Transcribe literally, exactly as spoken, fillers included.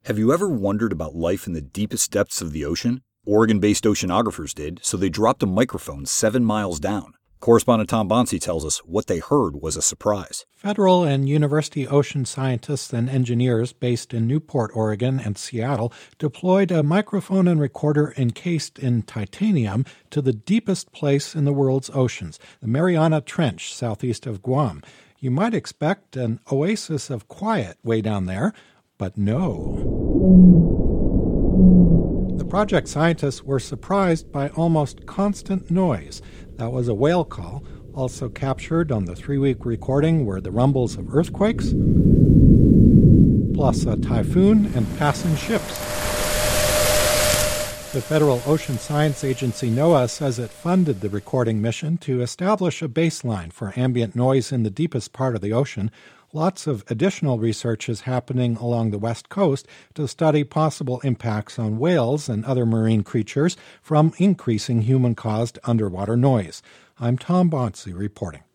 Have you ever wondered about life in the deepest depths of the ocean? Oregon-based oceanographers did, so they dropped a microphone seven miles down. Correspondent Tom Bonsi tells us what they heard was a surprise. Federal and university ocean scientists and engineers based in Newport, Oregon and Seattle deployed a microphone and recorder encased in titanium to the deepest place in the world's oceans, the Mariana Trench southeast of Guam. You might expect an oasis of quiet way down there, but no. The project scientists were surprised by almost constant noise. That was a whale call. Also captured on the three-week recording were the rumbles of earthquakes, plus a typhoon and passing ships. The Federal Ocean Science Agency, NOAA, says it funded the recording mission to establish a baseline for ambient noise in the deepest part of the ocean. Lots of additional research is happening along the West Coast to study possible impacts on whales and other marine creatures from increasing human-caused underwater noise. I'm Tom Bonsi reporting.